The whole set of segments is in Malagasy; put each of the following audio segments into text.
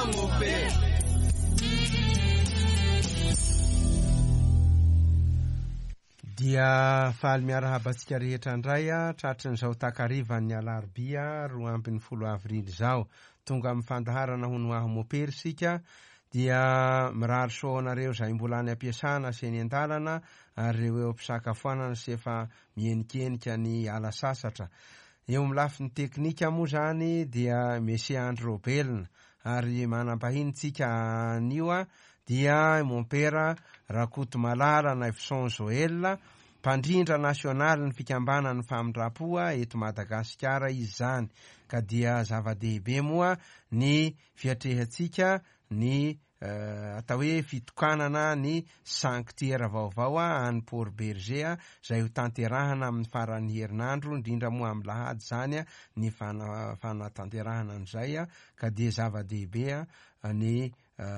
Dia faly miarahabantsika rehetra indray tratrin'izao takarivan'ny alarobia 20 avrily zao tonga amin'ny fandaharana ho noahy mopera sika dia mirary soanareo izay mbola any ampiasana sy ny an-dalana ary ireo eo ampisakafoanana sy efa mienikenika ny ala sasatra. Eo amin'ny lafiny teknika moa zany dia Monsieur Andrew Robelna ary manam-pahintsika anio dia Mompera Rakoto Malala na Efson Joel mpandrindra nasionaly ny fikambanany famindrapoa eto Madagasikara izy zany ka dia zava-dehibe moa ny fiatrehantsika ny atao hoe fitokanana ny sanctuaire vaovao any Port Berger izay ho tanterahana amin'ny faran'ny herinandro indrindra moa amin'ny lahady zany ny fanatanterahana an'izay ka dia zava-dehibe ny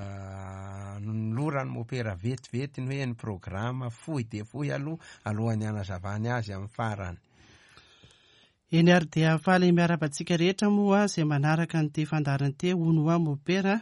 lorany mopera vetivety ny hoe ny programa fohy de fohy alohan'ny anazavany azy amin'ny farany. Eny ary dia faly miarabantsika rehetra moa izay manaraka ny fandarany te Onoa mopera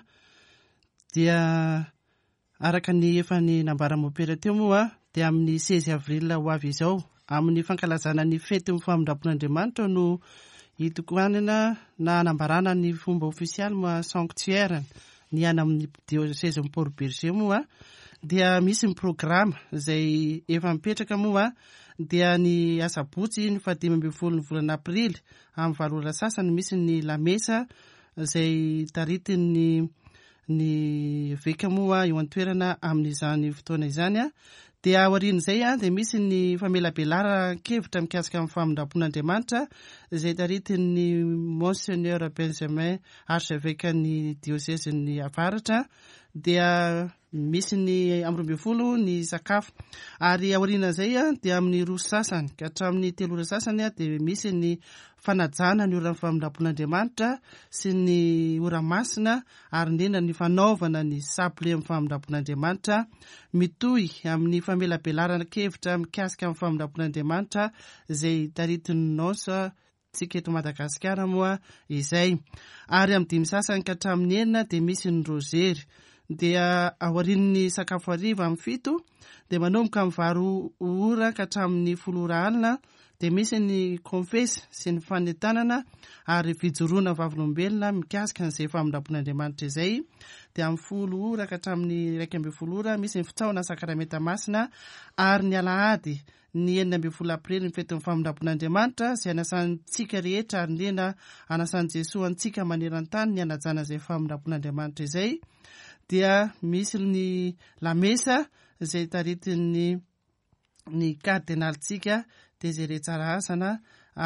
dia araka ny efa ny nambara mopera teo moa dia amin'ny 16 avril ho avy izao amin'ny fankalazana ny fety ny famindrapon'Andriamanitra no hitokoanana na anambarana ny fomba ofisialy moa sanctuaire ny any amin'ny diocèse ny Port Berger moa dia misy ny programa izay efa mipetraka moa dia ny asabotsy ny 15 ny volana aprily amin'ny valora sasany misy ny lamesa izay taritiny ny veka moa eo an-toerana amin'izany fotoana izany dia aorian'izay dia misy ny famelabelara kevitra mikasika amin'ny famindrapon'Andriamanitra izay taritiny Monseigneur Benjamin archevêque ny diocèse ny avaratra dia misy ny amin'ny 12 ny sakafo ary aorian'izay dia amin'ny roa sasany ka hatramin'ny 3 ora sasany dia misy ny fanajana ny oran'ny famindrapon'Andriamanitra sy ny ora masina ary indrindra ny fanaovana ny sable amin'ny famindrapon'Andriamanitra mitohy amin'ny famelabelarana kevitra mikasika amin'ny famindrapon'Andriamanitra izay taritiny nosa tsika eto Madagasikara moa izay ary amin'ny 5 sasany ka hatramin'ny 9 dia misy ny rozery dia aorian'ny sakafo hariva amin'ny 7 dia manomboka amin'ny 2 ora ka hatramin'ny 10 ora alina dia misy ny confesse sy ny fanentanana ary fijoroana vavolombelona mikasika n'izay famindrapon'Andriamanitra izay dia amin'ny 10 ora ka hatramin'ny 11 ora misy ny fitaovana sakramenta masina ary ny alahady ny 19 aprily ny fetin'ny famindrapon'Andriamanitra izay anasantsika rehetra ary indrindra anasan'i Jesosy antsika maneran-tany ny anajana izay famindrapon'Andriamanitra izay dia misy ny lamesa izay taritiny ny kardinalitsika Désiré Tsaraasana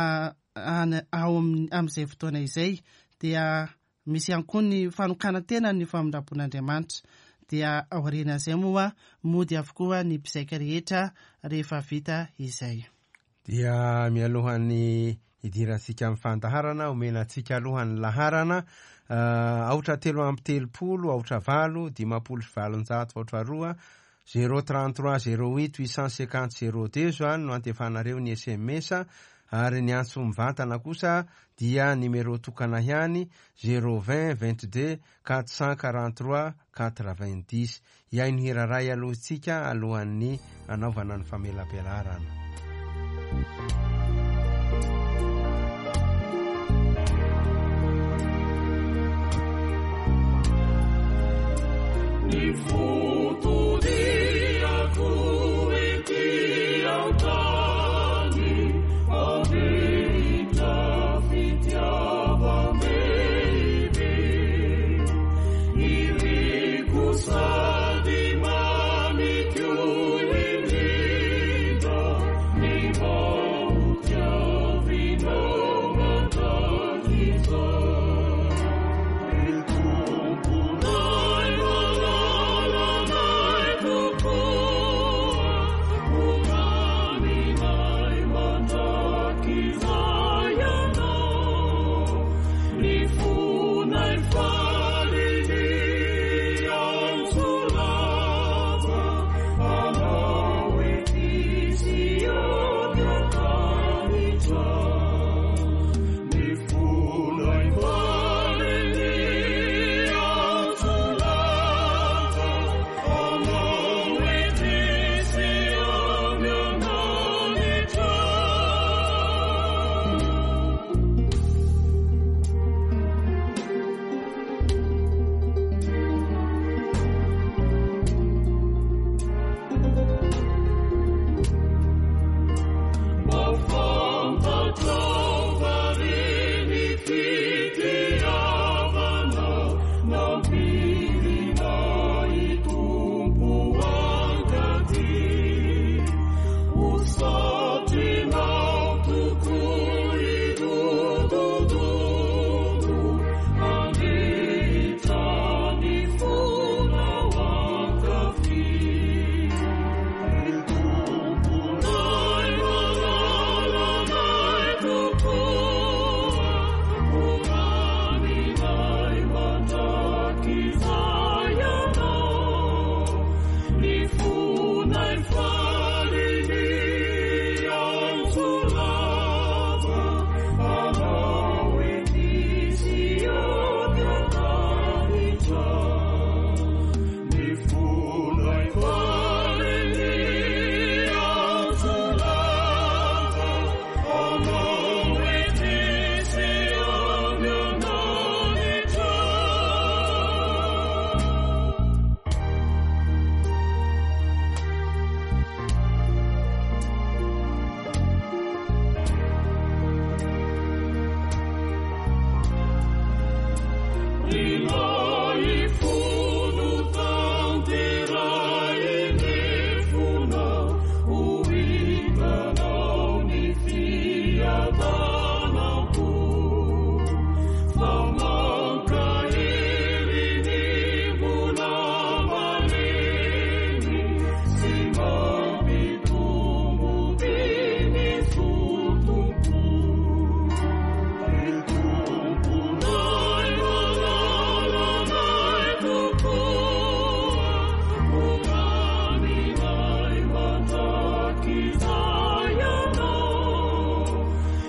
ao amin'izay fotoana izay dia misy ihany koa ny fanokana tena ny famindrapon'Andriamanitra dia aorian'izay moa mody avokoa ny mpizaika rehetra rehefa vita izay. Dia mialohan'ny idirantsika amin'ny fandaharana omenantsika alohan'ny laharana aotra 330 aotra 8 5valonjato 033 08 850 02 zany no antefanareo ny SMS ary ny antso mivantana kosa dia numero tokana ihany 020 22 443 90 iaino hiraray alohantsika alohan'ny anaovana ny famelabelarana.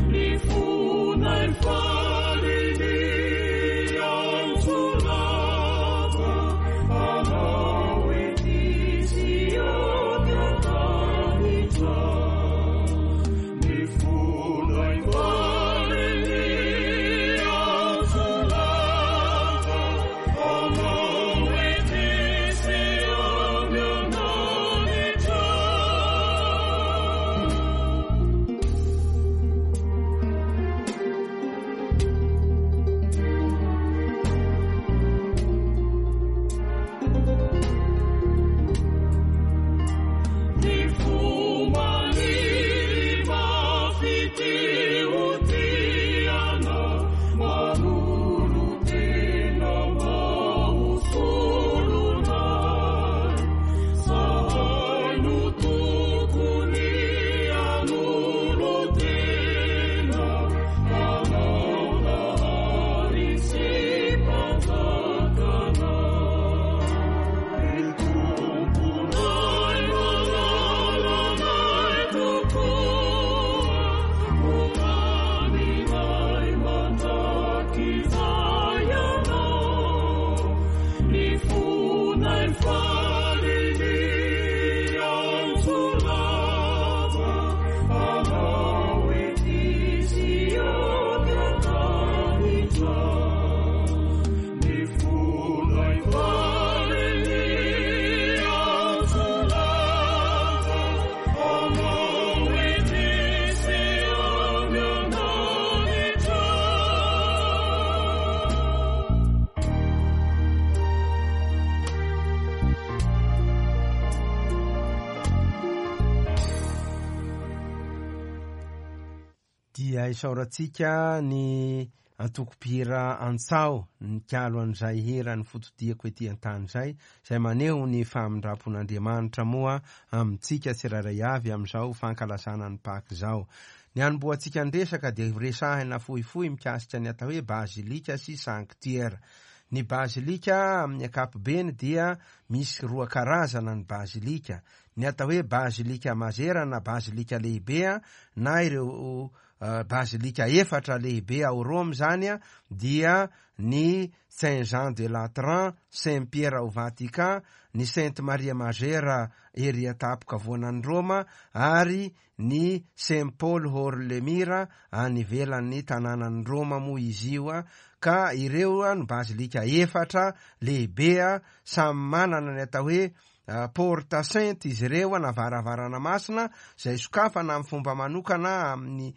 dia isaorantsika ny antoko-pihira Antsao nikalo an'izay hira ny fotodiako ety an-tany izay maneho ny famindrapon'Andriamanitra moa amintsika tsiraray avy amin'izao fankalazana ny Pâques izao. Ny anomboantsika andresaka dia resahina fohifohy mikasika ny atao hoe bazilika sy sanktuaira. Ny bazilika amin'ny ankapobeny dia misy 2 karazana ny bazilika. Ny atao hoe bazilika mazera na bazilika lehibe na ireo bazilika 4 lehibe ao Rome zany dia ny Saint Jean de Latran, Saint Pierre au Vatican, ny Sainte Maria Magera ery atapoka voanan'ny Roma ary ny Saint Paul Hors-le-Mira any ivelan'ny tanànan'ny Roma moa izy io ka ireo ny bazilika 4 lehibe samy manana ny atao hoe Porta Sainte izy ireo na varavarana masina izay sokafana amin'ny fomba manokana amin'ny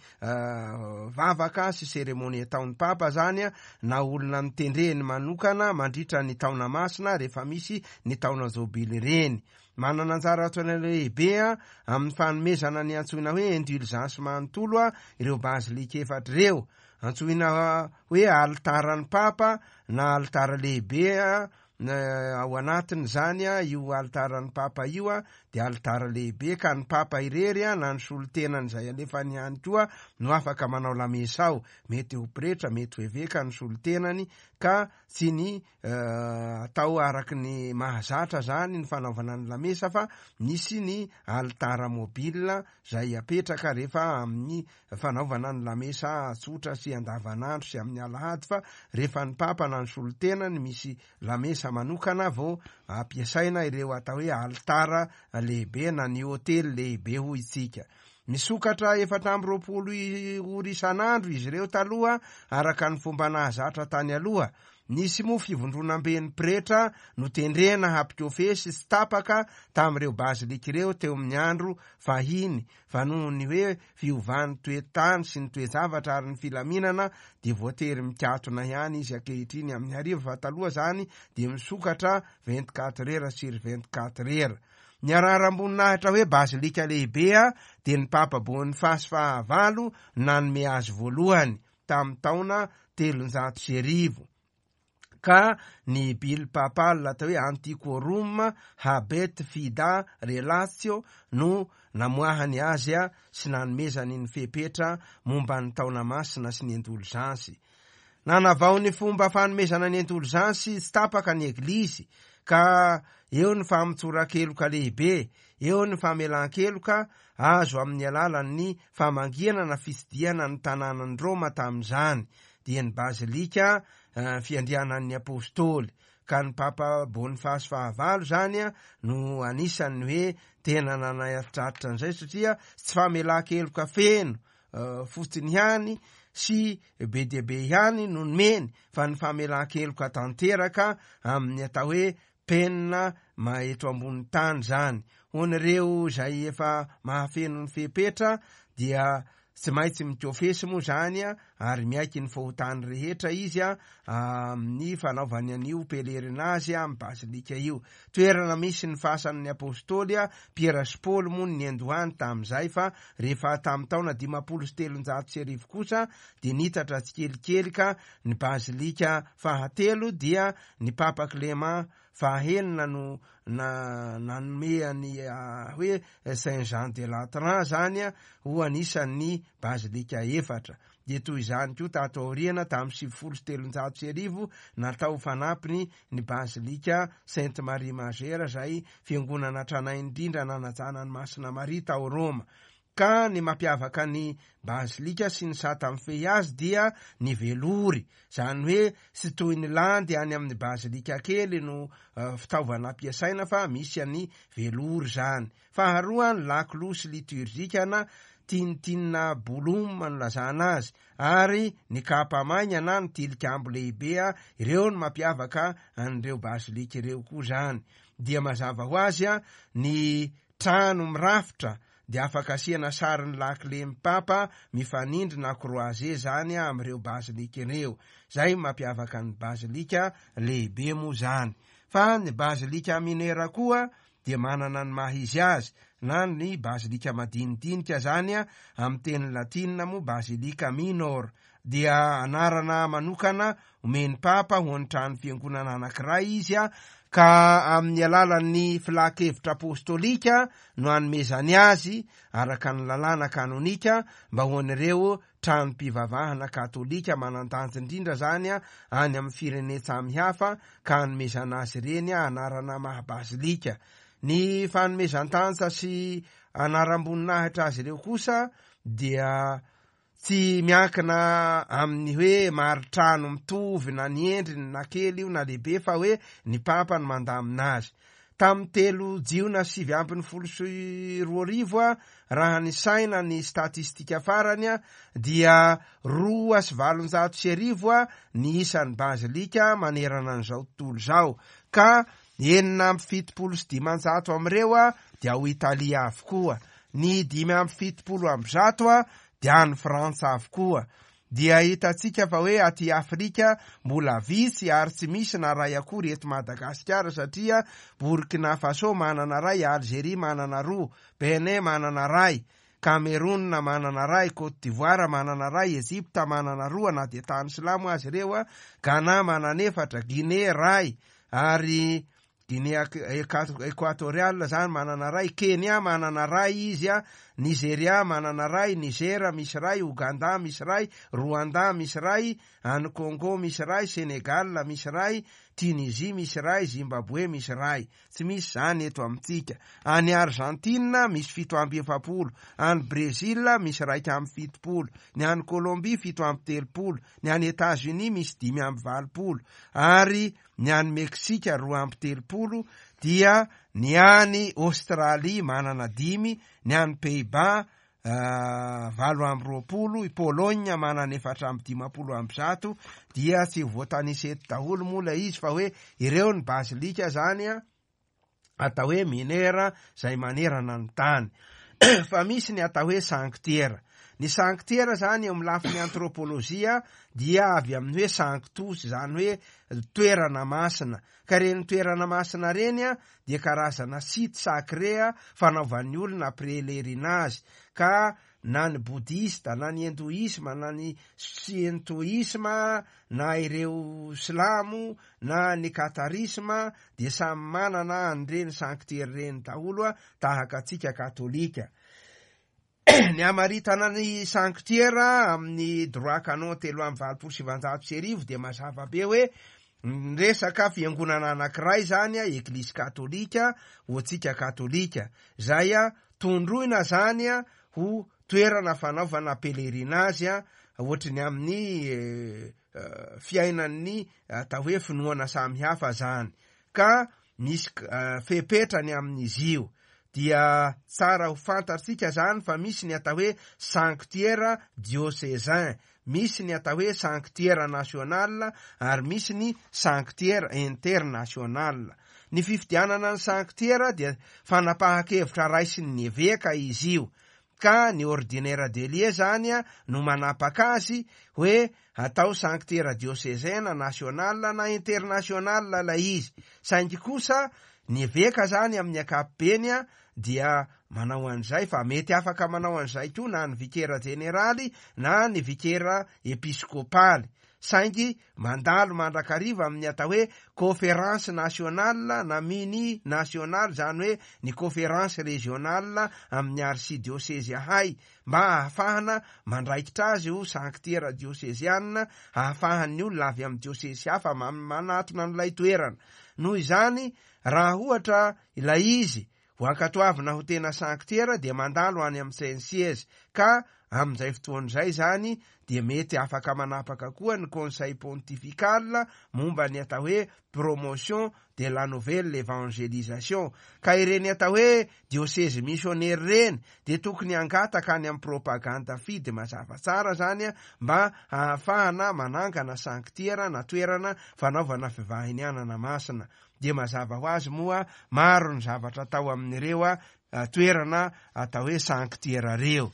vavaka sy seremony ataon'ny Papa zany na olona mitendreny manokana mandritra ny taona masina rehefa misy ny taona jobily ireny. Manana anjara toerana lehibe amin'ny fanomezana ny antsoina hoe indulgence manontolo ireo bazilika 4 ireo. Antsoina hoe altaran'ny Papa na altara lehibe ao anatiny zany io altaran'ny Papa io dia altara lehibe ka ny Papa irery na ny solotenany izay alefany ihany koa no afaka manao lamesa ao, mety ho pretra mety ho eveka ny solotenany ka tsy ny atao araky ny mahazatra zany ny fanaovana ny lamesa fa misy ny altara mobile izay apetraka rehefa amin'ny fanaovana ny lamesa tsotra sy andavanandro sy amin'ny alahady fa rehefa ny Papa na ny solotenany misy lamesa manokana vao ampiasaina ireo atao hoe altara lehibe na ny hotely lehibe hoy isika. Misokatra 420 ora isan'andro izy ireo taloha araka ny fomba nahazatra tany aloha. Nisy moa fivondronam-ben'ny pretra no tendrena hapikofesy sy tapaka tamin'ireo bazilika ireo teo amin'ny andro fahiny fa noho ny hoe fiovan'ny toetany sy ny toezavatra ary ny filaminana dia voatery mikatona ihany izy ankehitriny amin'ny hariva fa taloha zany dia misokatra 24 heures sur 24 heures. Ny araram-boninahitra hoe bazilika lehibe dia ny Papa Boniface fahavalo nanome azy voalohany tamin'ny taona 300 ka ny bily papal atao hoe Antiquorum Habet Fida Relatio no namoahany azy sy nanomezany ny fepetra momba ny taona masina sy ny indulgence. Nanavao ny fomba fanomezana ny indulgence sy tapaka ny eglizy ka eo ny famitsoran-keloka lehibe. eo ny famelan-keloka azo amin'ny alalan'ny famangiana fitsidiana ny tanànany Roma tamin'izany dia ny bazilika fiandrianan'ny apôstôly ka ny papa Bonifasy fahavalo zany no anisany hoe tena nanaitraritra an'izay satria tsy famelan-keloka feno fotsiny ihany sy be dia be ihany no meny fa ny famelan-keloka tanteraka amin'ny atao hoe penina eto ambony tany zany. Onyreo zay efa mahafeno ny fepetra dia tsy maintsy mitofesy moa zany ary miaiky ny fahotany rehetra izy amin'ny fanaovany an'io pelerinazy amin'ny bazilika io. Toerana misy ny fasan'ny apôstôly Piera sy Paoly moa ny nendohany tamin'izay fa rehefa tamin'ny taona 570 kosa dia nitatra tsikelikelyka ny bazilika fahatelo dia ny papa Clément fahaenina no nanomeany hoe Saint Jean de Latran zany ho anisan'ny bazilika efatra. Dia toy izany koa tatoriana tamin'ny 770 natao fanampiny ny bazilika Sainte Marie Majeure zay fiangonana tranainy indrindra nanajana ny Masina Maria tao Roma. Ka ny mampiavaka ny bazilika sy ny sata mifehy azy dia ny velory, zany hoe sy toy ny landy any amin'ny bazilika kely no fitaovana ampiasaina fa misy any velory zany. Faharoa ny lakolosy liturgikana tinitinina boloma no lazana azy ary ny kapa maigna ny tilikambo lehibe ireo no mampiavaka an'ireo bazilika ireo koa zany. Dia mazava ho azy ny trano mirafitra dia afaka asiana sariny lakilen'ny papa mifanindry na croisé zany amin'ireo bazilika ireo. Zay mampiavaka ny bazilika lehibe moa zany. Fa ny bazilika minera koa dia manana ny mahizy azy na ny bazilika madinidinika zany amin'ny teny latinina moa bazilika minor dia anarana manokana omeny papa ho ny trano fiangonana anankiray izy ka amin'ny alalan'ny filakevitra apôstôlika no hanomezany azy araka ny lalàna kanonika mba ho an'ireo trano mpivavahana katolika manan-danja indrindra zany any amin'ny firene samihafa ka hanomezana azy ireny anarana mahabazilika. Ny fanomezan-tanja sy anaram-boninahitra azy ireo kosa dia tsy miankina amin'ny hoe maritrano mitovy na ny endriny na kely io na lehibe fa hoe ny papa no mandamina azy. Tamin'ny 3 jiona 720 raha ny saina ny statistika farany dia 2,700 ny isan'ny bazilika manerana an'izao tontolo zao ka 970 amin'ireo dia ho Italia avokoa, ny 570 dia any Frantsa avokoa. Dia hitantsika fa hoe aty Afrika mbola vitsy ary tsy misy na ray akory eto Madagasikara satria Burkina Faso manana ray, Algeria manana roa, Benin manana ray, Cameroun manana ray, Côte d'Ivoire manana ray, Egypte manana roa na dia tany silamo azy ireo, Ghana manana 4, Guinée ray ary Guinée Équatoriale zany manana ray, Kenya manana ray izy Nigeria manana ray, Niger misy ray, Uganda misy ray, Rwanda misy ray, any Congo misy ray, Senegal misy ray, Tunisie misy ray, Zimbabwe misy ray. Tsy misy zany eto amintsika. Any Argentine misy 770, any Brésil misy 270, ny any Colombie 730, ny any États-Unis misy 540 ary ny any Meksika 230, dia ny any Australie manana 5, ny any Pays-Bas 720, i Pologne manana 450 dia tsy voatanisa eto daholo mola izy fa hoe ireo ny bazilika zany atao hoe minera zay manerana ny tany. Fa misy ny atao hoe sanctuaire. Ny sanctuaire zany amin'ny lafiny antropolojia dia avy amin'ny hoe sanctus zany hoe toerana masina. Ka reny toerana masina reny dia karazana site sacré fanaovan'ny olona pelerinage ka na ny boudista na ny hindoisme na ny shintoisme na ireo silamo na ny katarisme dia samy manana an'ireny sanctuaire reny daholo tahaka atsika katolika. Ny amaritana ny sanctuaire amin'ny droit canon 3,770 dia mazava be hoe resaka fiangonana anankiray zany a eklisy katolika hoantsika katolika zay a tondroina zany a ho toerana fanaovana pelerinage a ohatrany amin'ny fiainan'ny atao hoe finoana samihafa zany ka misy fepetrany amin'izy io dia tsara ho fantatsika zany fa misy ny atao hoe sanctuaire diocésain, misy ny atao hoe sanctuaire national ary misy ny sanctuaire international. Ny fifidianana ny sanctuaire dia fanapahan-kevitra raisiny ny eveka izy io ka ny ordinaire de lieu zany a no manapaka azy hoe atao sanctuaire diocésain national na international la izy, saingy kosa ny eveka zany amin'ny akapobeny a dia manao an'izay fa mety afaka manao an'izay koa na ny vikera generaly na ny vikera episkopaly, saingy mandalo mandrakariva amin'ny atao hoe conférence nationale na mini nationale zany hoe ny conférence régionale amin'ny archidiocèse ahay mba ahafahana mandraikitra azy io sanctuaire diocésianina ahafahan'ny olona avy amin'ny diocèse hafa manatona n'ilay toerana. Noho izany raha ohatra ilay izy voakatoavina ho tena sanctuaire dia mandalo any amin'ny Saint-Siège ka amin'izay fotoan'izay zany dia mety afaka manapaka koa ny conseil pontifical momba ny atao hoe promotion de la nouvelle évangélisation ka ireny atao hoe diocèse missionnaire reny dia tokony angataka any amin'ny propaganda fidy mazava tsara zany a mba ahafahana manangana sanctuaire na toerana fanaovana fivahinianana masina. Dia mazava ho azy moa maro ny zavatra atao amin'ireo a toerana atao hoe sanctuaire reo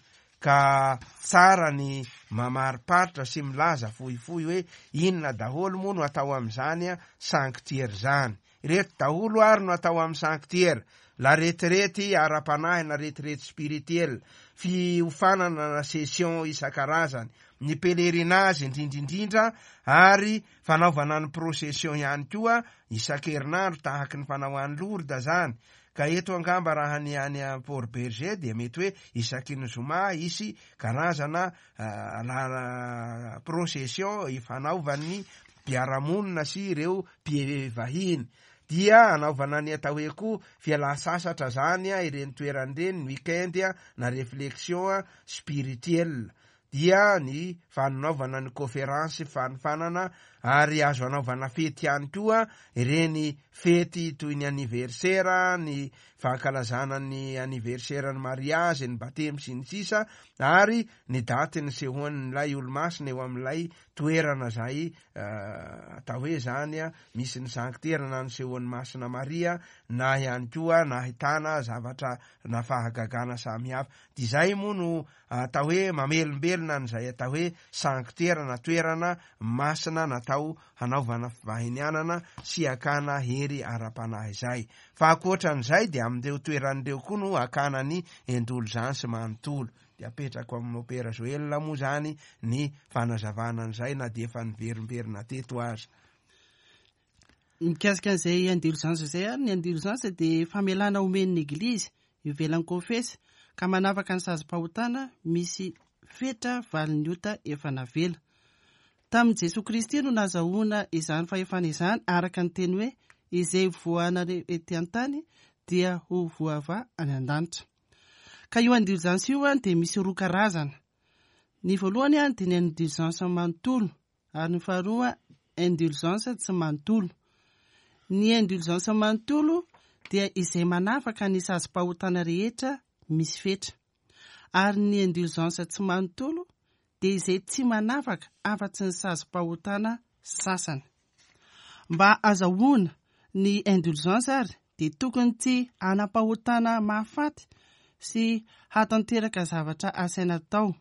ka tsara ny mamariparitra sy milaza fohifohy hoe inona daholo moa no atao amin'izany a sanctuaire zany. Ireto daholo ary no atao amin'ny sanctuaire: la retraite ara-panahy na retraite spirituelle, fiofanana na session isan-karazany, ny pelerinage indrindraindrindra ary fanaovana ny procession ihany koa isan-kerinandro tahaka ny fanaohan'ny Lourdes zany. Ka eto angamba raha ny any a Port Berger dia mety hoe isaky ny zoma isy karazana procession ifanaovan'ny mpiaramonina sy ireo mpivahiny. Dia anaovana ny atao hoe koa fialan-sasatra zany a ireny toeran'ireny weekend na réflexion spirituelle. Dia ny fanaovana ny conférence fanofanana ary azo anaovana fety ihany koa ireny fety toy ny anniversaire, ny fankalazana ny anniversaire ny mariage, ny batemy sy ny sisa ary ny daty ny sehoan'ilay olo-masina eo amin'ilay toerana zay atao hoe zany a misy ny sanctuaire na ny sehoan'ny masina Maria na ihany koa nahitana zavatra na fahagagana samihafa. Dia zay moa no atao hoe mamelombelona n'izay atao hoe sanctuaire na toerana masina natao hanaovana fivahinianana sy akana hery ara-panahy zay. Fa ankoatran'izay dia amin'ireo toeran'ireo koa no akana ny indulgence manontolo. Dia apetrako amin'ny opera Joel moa zany ny fanazavana an'izay na dia efa niverimberina teto azy. Mikasika an'izay indulgence zay ary ny indulgence dia famelana omen'ny eglizy ivelan'ny confesse ka manavaka ny sazy-pahotana misy fetra valin'ny ota efa navela. Tamin'i Jesoa Kristy no nazahoana izany fahefana izany araka ny teny hoe izay voana ety an-tany dia ho voava any an-danitra. Ka io indulgence io dia misy roa karazana. Ny voalohany dia ny indulgence manontolo ary ny faharoa indulgence tsy manontolo. Ny indulgence manontolo dia izay manafaka ny sazy-pahotana rehetra misy fetra, ary ny indulgence tsy manontolo dia izay tsy manafaka afa-tsy ny sazy-pahotana sasany. Mba azahoana ny indulgence ary dia tokony tsy anam-pahotana mahafaty sy hatanteraka zavatra asaina tao.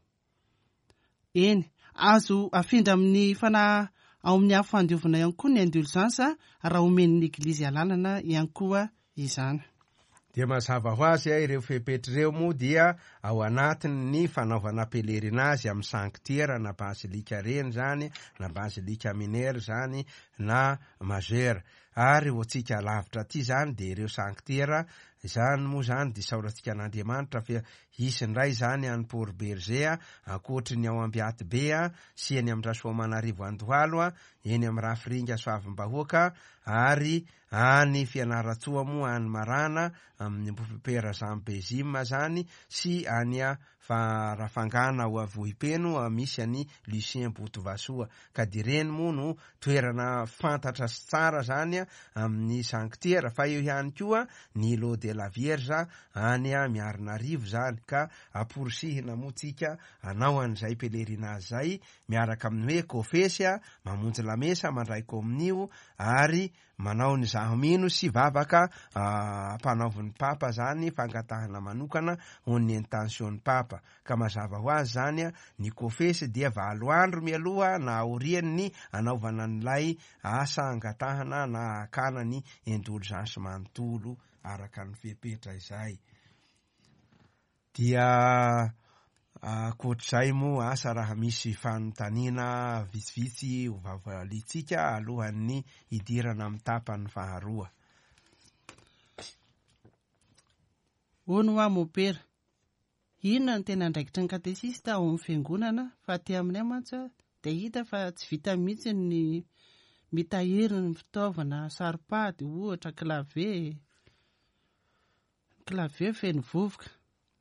Eny, azo afindra amin'ny fanahy ao amin'ny hafandiovana ihany koa ny indulgence raha omen'ny eglizy alalana ihany koa izany. Dia mazava ho azy ireo fepetr'ireo moa dia ao anatiny fanaovana pelerinazy amin'ny sanctiera na basilika reny zany na basilika minere zany na majeur. Ary oatsika lavitra ty zany de ireo sanctiera zany moa zany de saoratsika an'Andriamanitra fa isy ndray zany any Port Berger akoatry ny ao Ambiaty be sy eny amin'ny Rasoamanarivo Andohalo eny amin'ny Rafiringa Soavimbahoaka ary any Fianaratsoa moa any Marana amin'ny Mbofipera Zambezima zany sy any Farafangana ao Avohipeno misy any Lucien Botovasoa ka de reny moa no toerana fantatra sy tsara zany amin'ny sanctiera fa eo ihany koa ny Lo de la Vierge any Miarinarivo zany ka aporisihina moa tsika anao an'izay pelerinazy zay miaraka amin'ny hoe kofesy mamonjy lamesa mandray kominio ary manao ny zahomino sy vavaka mpanaoviny papa zany fangatahana manokana ho ny intention'ny papa ka mazava ho azy zany ny kofesy dia 7 andro mialoha na aoriany anaovana n'ilay asa angatahana na akana ny indulgence manontolo araka ny fepetra izay. Dia akoatr'izay moa asa raha misy fanontaniana vitsivitsy ho vavalitsika alohan'ny idirana amin'ny tapany faharoa. Hono hoa mopera, inona ny tena andraikitry ny katesista ao amin'ny fiangonana fa aty aminay mantsy dia hita fa tsy vita mihitsy ny mitahiry ny fitaovana saripady ohatra clavier feno vovoka.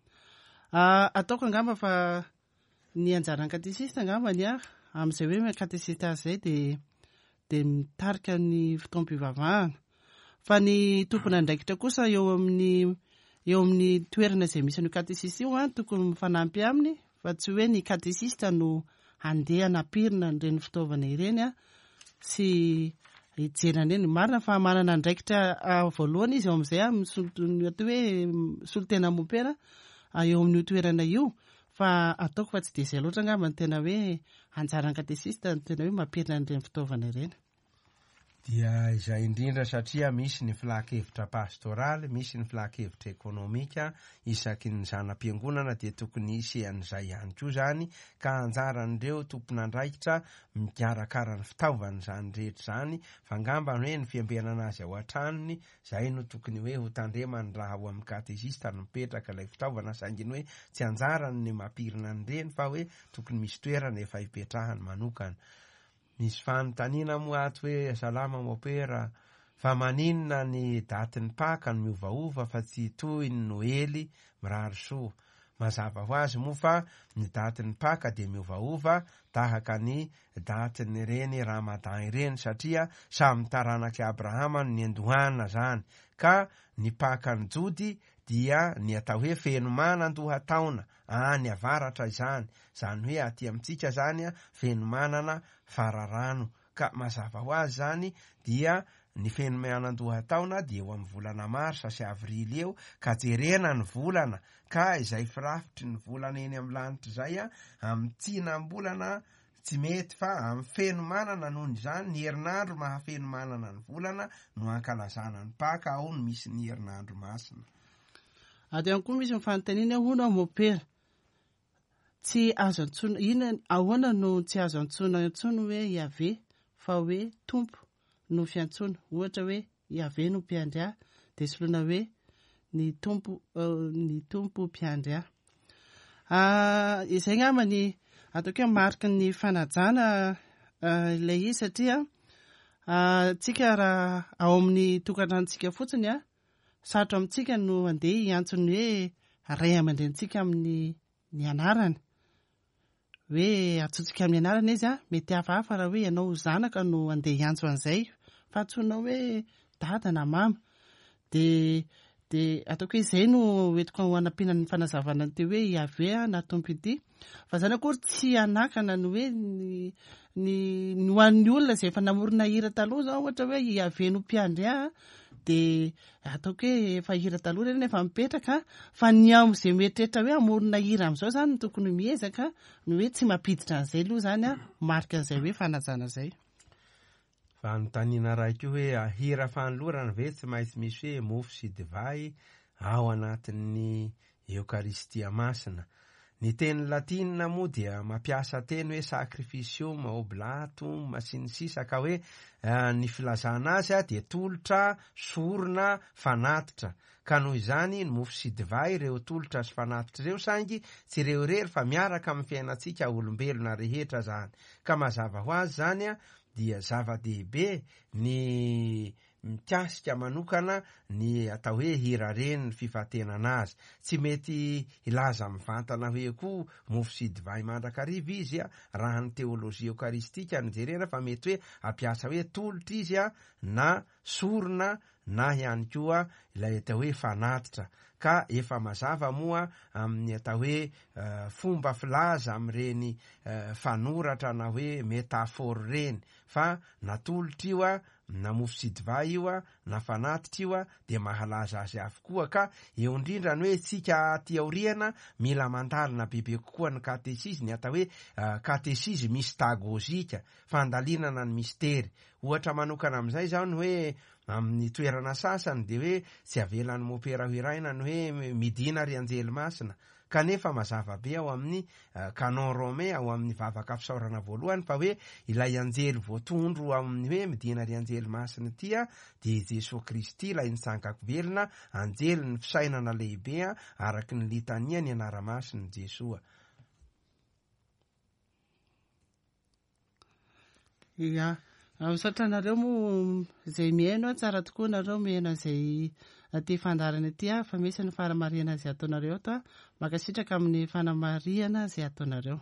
Ataoko angamba fa ny anjaran'ny katesista angamba ny amin'izay hoe katesista zay de mitarika ny fotoam-pivavahana fa ny tompony andraikitra kosa eo amin'ny toerana izay misy ny katesista io tokony mifanampy aminy fa tsy hoe ny katesista no andeha anapirina ireny fitaovana ireny sy hijerana eny. Marina fa manana andraikitra voalohany izy eo amin'izay atao hoe solotena mopera eo amin'ny toerana io fa ataoko fa tsy dia izay loatra angamba ny tena hoe anjaran'ny katesista ny tena hoe mampirina an'ireny fitaovana ireny. Dia izay indrindra satria misy ny filakevitra pastoraly, misy ny filakevitra ekonomika isaky ny zanam-piangonana dia tokony isy an'izay ihany koa zany ka anjaran'ireo tompony andraikitra mikarakara ny fitaovana zany rehetra zany fa angamba hoe ny fiambenana azy ao an-tranony zay no tokony hoe ho tandremany raha ao amin'ny katesista no mipetraka ilay fitaovana sainginy hoe tsy anjarany ny mampirina an'ireny fa hoe tokony misy toerana efa hipetrahany manokana. Misy fanontaniana moa ato hoe salama mopera fa maninona ny datin'ny Paka no miovaova fa tsy toy ny Noely mirary soa. Mazava ho azy moa fa ny datin'ny Paka dia miovaova tahaka ny datin'ny ireny Ramadan ireny satria samy taranaka Abrahama ny andohana zany ka ny Pakany Jody dia ny atao hoe fenomanandoha-taona any avaratra izany hoe aty amintsika zany fenomanana fararano ka mazava ho azy zany dia ny fenomanandoha-taona dia eo amin'ny volana Marsa sy Avrily eo ka jerena ny volana ka izay firafitry ny volana eny amin'ny lanitra izay amin'ny tsinam-bolana tsy mety fa amin'ny fenomanana noho izany ny herinandro mahafenomanana ny volana no ankalazana ny Paka ao no misy ny herinandro masina. Ato ihany koa misy mifanontaniana hono mopera tsy azo antsoina inona ahoana no tsy azo antsoina hoe Yahvé fa hoe tompo no fiantsoana ohatra hoe Yahvé no mpiandria dia soloina hoe ny tompo mpiandria. Izay ngamba ny ataoko hoe marika ny fanajana ilay izy satria tsika raha ao amin'ny tokantranontsika fotsiny sarotra amintsika no andeha hiantsony hoe ray aman-drenitsika amin'ny anarany hoe atsotsika amin'ny anarana izy mety hafahafa raha hoe ianao zanaka no andeha hiantso an'izay fa atsoinao hoe dada na mama dia ataoko hoe izay no entiko ho anampiana ny fanazavana ny teo hoe Yahvé na tompo ity fa zany akory tsy anakana ny hoe ny hoan'ny olona izay efa namorona hira taloha zao ohatra hoe Yahvé no mpiandria dia ataoko hoe efa hira taloha ireny efa mipetraka fa ny amin'izay mieritreritra hoe amorona hira amin'izao zany no tokony miezaka no hoe tsy mampiditra an'izay aloha zany marika an'izay hoe fanajana izay. Fanontaniana raiky hoe hira fanolorana ve tsy maintsy misy hoe mofo sy divay ao anatin'ny eukaristia masina. Ny teny latina moa dia mampiasa teny hoe sacrificium oblatum masinisisa, ka hoe ny filazana azy dia tolotra sorona fanatitra, ka noho izany ny mofo sy divay ireo tolotra sy fanatitra ireo saingy tsy ireo rery fa miaraka amin'ny fiainantsika olombelona rehetra zany. Ka mazava ho azy zany dia zava-dehibe ny mikasika manokana ny atao hoe hira reny ny fifatenana azy. Tsy mety ilaza mivantana hoe koa mofo sy divay mandrakariva izy raha ny teolojia eukaristika ny jerena, fa mety hoe ampiasa hoe tolotra izy na sorona na ihany koa ilay atao hoe fanatitra. Ka efa mazava moa amin'ny atao hoe fomba filaza amin'ireny fanoratra na hoe metafora reny, fa na tolotra io na mofo sy divay io na fanatitra io dia mahalaza azy avokoa. Ka eo indrindra ny hoe tsika aty aoriana mila mandalina bebe kokoa ny katesizmy, atao hoe katesizmy mystagozika, fandalinana ny mistery. Ohatra manokana amin'izay zao ny hoe amin'ny toerana sasany dia hoe tsy avelan'ny mopera hoiraina ny hoe midina ry anjely masina, kanefa mazava be ao amin'ny canon romain ao amin'ny vavaka fisaorana voalohany fa hoe ilay anjely voatondro amin'ny hoe midina ry anjely masina tia dia Jesosy Kristy ilay nitsangako velona, anjely ny fisainana lehibe araky ny litania ny anara-masiny Jesosy. Ia, misaotra nareo moa izay mihaino tsara tokoa nareo mihaino izay aty fandarana aty fa misy ny fanamarihana izay ataonareo ato makasitraka amin'ny fanamarihana izay ataonareo.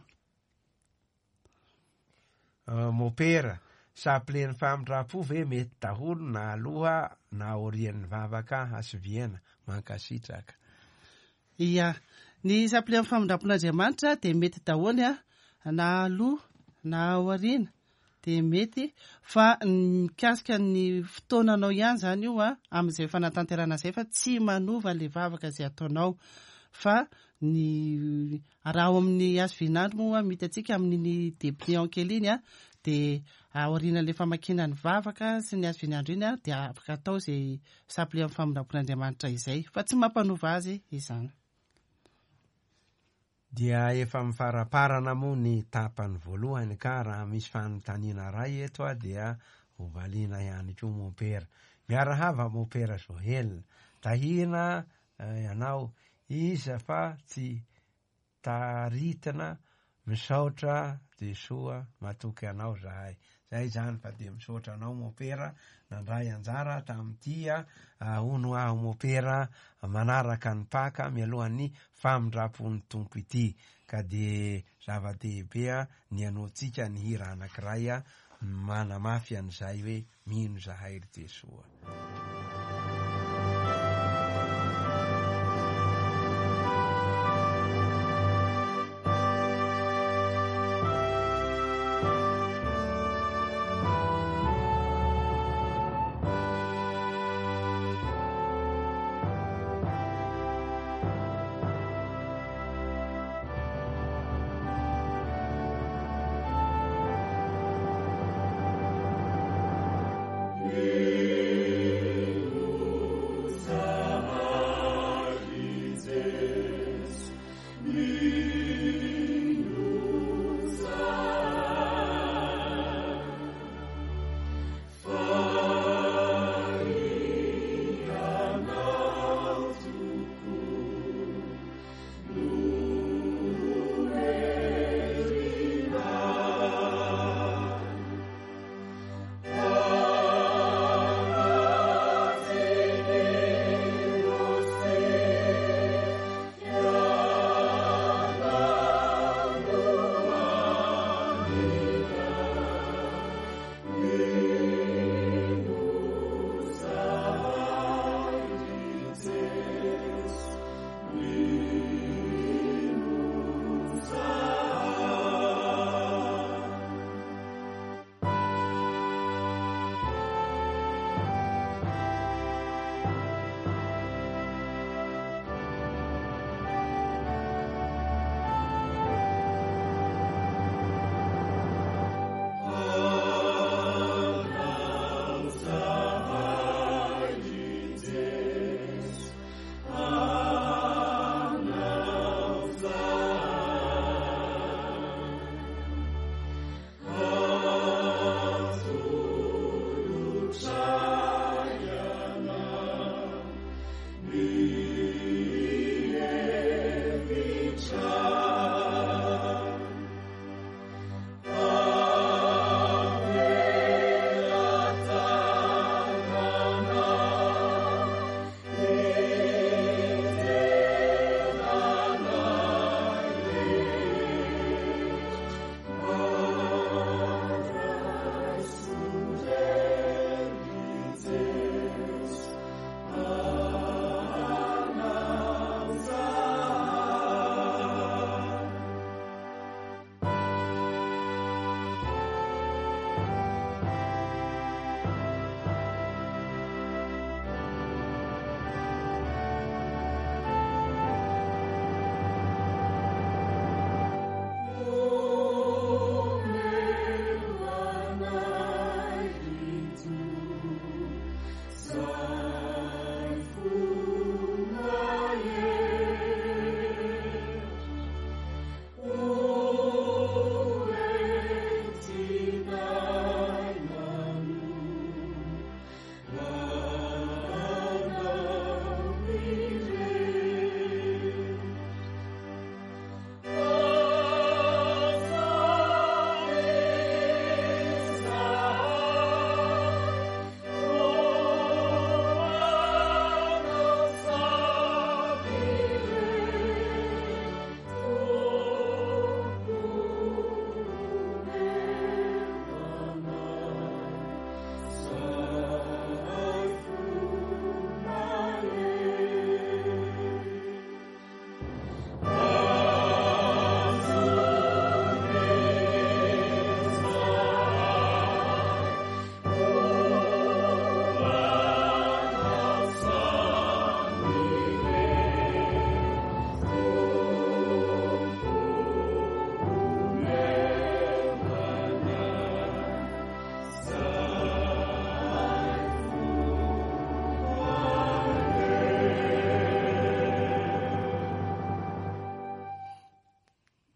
Mopera sapleny famindra-po ve mety daholo na aloha na aorian'ny vavaka hasiviana, mankasitraka. Ia, ny sapleny famindra-pon'Andriamanitra dia mety daholo na aloha na aoriana dia mety, fa mikasika ny fotoananao ihany zany io amin'izay fanatanterana izay, fa tsy manova le vavaka izay ataonao, fa ny raha ao amin'ny asovinandro moa mity atsika amin'iny depliant kely iny dia aorianan'le famakina ny vavaka sy ny asovinandro iny dia afaka atao izay saple amin'ny famindram-pon'Andriamanitra izay, fa tsy mampanova azy izany. Dia efa mifaraparana moa ny tapany voalohany, ka raha misy fanontaniana ray eto dia hovaliana ihany koa mopera. Miarahava mopera Joel, tahina ianao iza fa tsy taritina misaotra Jesosy matoky anao zahay. Zay zany fa dia misaotra anao mopera nandray anjara tamin'ity ono aho mopera manaraka ny paka mialohan'ny famindram-pon'ny tompo ity, ka dia zava-dehibe ny anotsika ny hira anankiray manamafy an'izay hoe mino zahay ry Jesosy.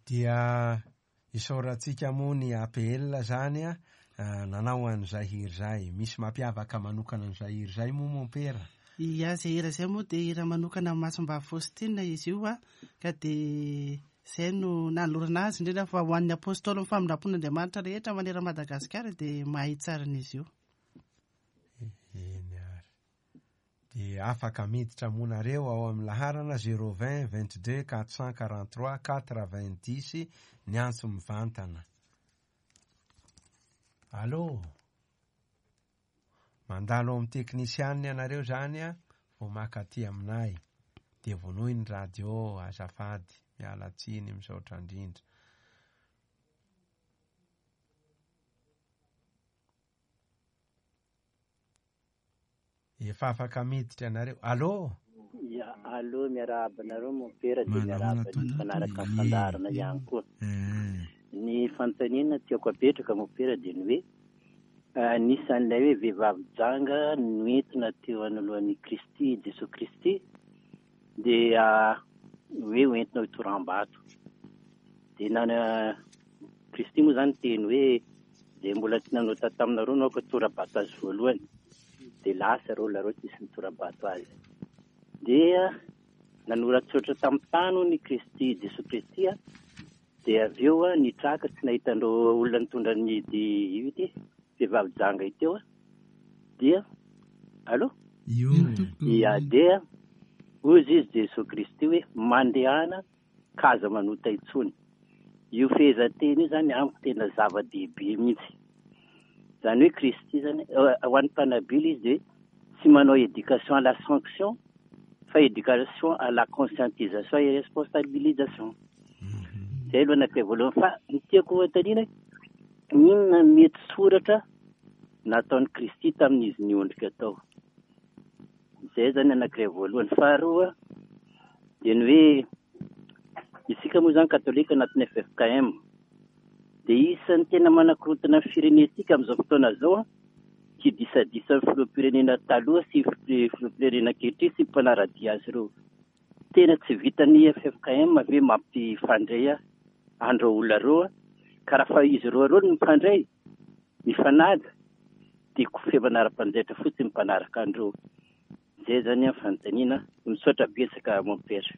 dia isaorantsika moa ny APL zany a nanao any Zahiry zay. Misy mampiavaka manokana ny Zahiry zay moa mompera? Ia, zay hira zay moa dia hira manokana Masomba Faustina izy io a, ka dia zay no nanolorana azy indrindra fa ho an'ny apôstôly ny famindrapon'Andriamanitra rehetra manera Madagasikara dia mahay tsara n'izy io. Eny ary. Dia afaka miditra monareo ao amin'ny laharana 020 22 443 90 ny antso mivantana. Allô? Mandalo amin'ny teknisianiny ianareo zany a, vao makaty aminay. Dia vonoy ny radio azafady, miala tsiny misaotra indrindra. Efa afaka miditra ianareo. Allô? Ya, allô, miarahaba anareo mompera dia miarahaba ny fanaraka fandarana ihany koa. Ny fanontaniana tiako apetraka mompera dia ny hoe nisan'ilay hoe vehivavy janga noentina teo anoloan'ny Kristy, Jesoa Kristy, dia hoe hoentina hitoram-bato. Dia nana Kristy moa zany teny hoe dia mbola tsy nanota taminareo nao ka tora-bato azy voalohany. Dia lasa lareo tsisy nitoram-bato azy. Dia nanoratsoratra tamin'ny tany ny Kristy, Jesoa Kristy a, dia avy eo nitraka tsy nahitandreo olona nitondra ny vehivavy janga iteo a. Dia allô? Ia, dia ozy izy Jesoa Kristy hoe mandehana kaza manota intsony. Io fehezanteny io zany amiko tena zava-dehibe mihitsy. Zany hoe Kristy zany ho an'ny mpanabily izy dia tsy manao éducation à la sanction fa éducation à la conscientisation et responsabilisation. Zay aloha anakay voalohany fa ny tiako hotanina inona mety soratra nataon'ny Kristy tamin'izy niondrika tao. Zay zany anakay voalohany. Faharoa dia ny hoe isika moa zany katolika anatin'ny FFKM dia isan'ny tena manakorontana ny firenetsika amin'izao fotoana zao tsy disadisa ny filoham-pirenena taloha sy filoham-pirenena ankehitriny sy mpanaradia azy ireo. Tena tsy vitan'ny FFKM hoe mampifandray andro olona ireo ka raha fa izy ireo no mifandray mifanaja dia kofe manara-panjaitra fotsiny mpanaraka andreo. Zay zany amin'ny fanontaniana misaotra betsaka mompera.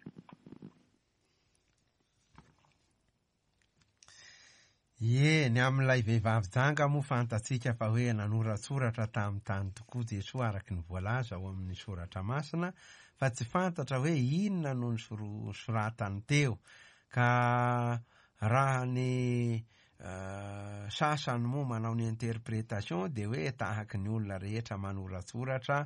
Ny amin'ilay vehivavy janga moa fantatsika fa hoe nanoratsoratra tamin'ny tany tokoa Jesoa araky ny voalaza ao amin'ny soratra masina, fa tsy fantatra hoe inona no soratany teo. Ka raha ny sasany moa manao ny interprétation dia hoe tahaky ny olona rehetra manoratsoratra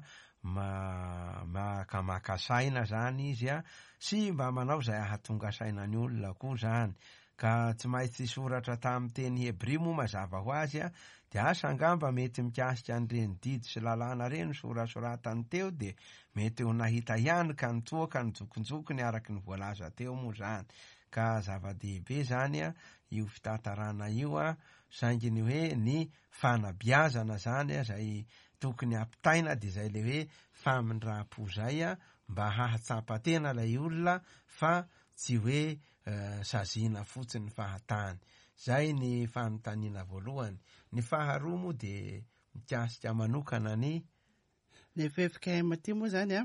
maka saina zany izy a, sy mba manao zay ahatonga sainany olona koa zany. Ka tsy maintsy soratra tamin'ny teny Hebria moa mazava ho azy a, dia asa angamba mety mikasika an'ireny didy sy lalàna reny sorasoratany teo dia mety ho nahita ihany ka nitoaka ny jokonjokony araky ny voalaza teo moa zany. Ka zava-dehibe zany a io fitantarana io a, saingy ny hoe ny fanabiazana zany a zay tokony ampitaina dia zay le hoe famindram-po zay a, mba hahatsapa tena ilay olona fa tsy hoe saziana fotsiny fahatany. Zay ny fanontaniana voalohany. Ny faharoa moa dia mikasika manokana ny FFKM ty moa zany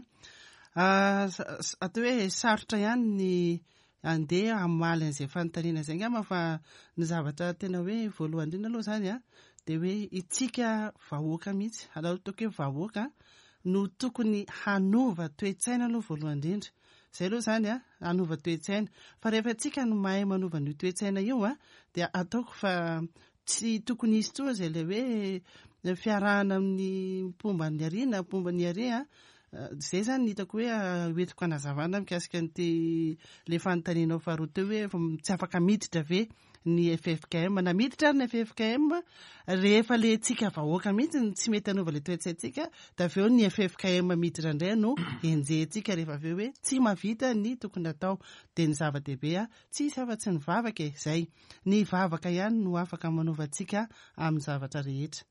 atao hoe sarotra ihany ny andeha hamaly an'izay fanontaniana zay ngamba fa ny zavatra tena hoe voalohany indrindra aloha zany dia hoe itsika vahoaka mihitsy alaotoko hoe vahoaka no tokony hanova toe-tsaina aloha voalohany indrindra. Zay aloha zany hanova toe-tsaina, fa rehefa tsika no mahay manova ny toe-tsaina io dia ataoko fa tsy tokony isy toa zay le hoe fiarahana amin'ny pomba ny ariana, pomba ny area. Zay zany hitako hoe hoentiko hanazavana mikasika n'ity le fanontanianao faharoa teo hoe tsy afaka miditra ve ny FFKM. Na miditra ary ny FFKM rehefa le tsika vahoaka mihitsy tsy mety hanova le toe-tsaintsika, da avy eo ny FFKM miditra indray no enjentsika rehefa avy eo hoe tsy mavita ny tokony atao. Dia ny zava-dehibe tsy isy afa-tsy ny vavaka zay. Ny vavaka ihany no afaka manova antsika amin'ny zavatra rehetra.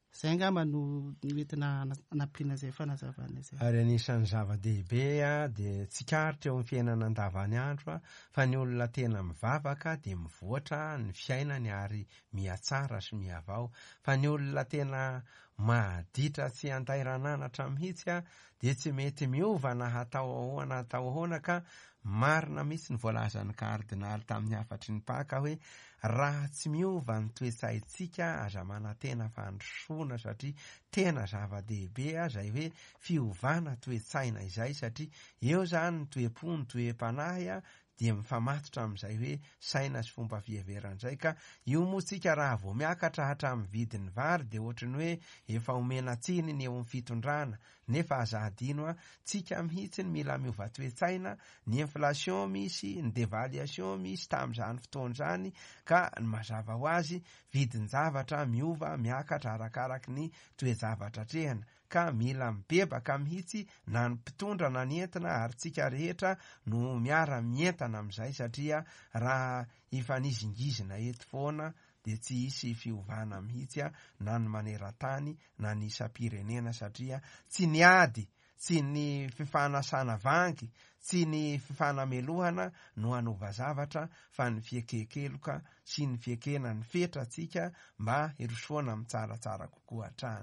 zay angamba no entina nampiana zay fanazavana zay. Ary anisan'ny zava-dehibe dia tsikaritra eo amin'ny fiainana andavanandro fa ny olona tena mivavaka dia mivoatra ny fiainany ary miatsara sy miavao, fa ny olona tena mahaditra tsy antairananatra mihitsy dia tsy mety miova na hatao ahoana hatao ahoana, ka marina mihitsy ny voalazan'ny kardinaly tamin'ny afatry ny paka hoe raha tsy miova ny toe-tsaintsika aza manantena fandrosoana, satria tena zava-dehibe izay hoe fiovana toe-tsaina izay, satria eo zany ny toe-po ny toe-panahy dia mifamatotra amin'izay hoe saina sy fomba fiheveran'izay. Ka io moa tsika raha vao miakatra hatramin'ny vidin'ny vary dia ohatrany hoe efa omena tsininy eo amin'ny fitondrana, nefa aza adino tsika mihitsy ny mila miova toe-tsaina, ny inflation misy, ny dévaluation misy tamin'izany fotoan'izany, ka ny mazava ho azy vidin-javatra miova miakatra arakaraky ny toe-javatra trehana, ka mila mibebaka mihitsy na ny mpitondra na ny entina, ary tsika rehetra no miara mientana amin'izay, satria raha ifanizingizina eto foana dia tsy hisy fiovana mihitsy na ny maneran-tany na ny isam-pirenena, satria tsy ny ady, tsy ny fifanasana vangy, tsy ny fifanamelohana no hanova zavatra, fa ny fiekekeloka sy ny fiekena ny fetra tsika mba hirosoana amin'ny tsaratsara kokoa hatrany.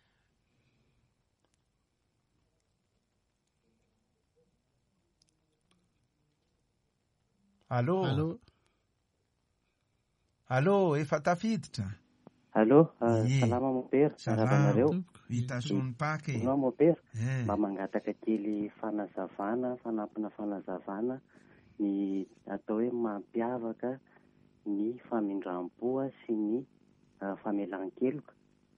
Allo, allo, efa tafiditra. Allo, salama mopera. Salama, hitasony paka e. Nao mopera, mba mangataka kely fanazavana, fanampina fanazavana ny atao hoe mampiavaka ny famindram-poa sy ny famelan-keloka.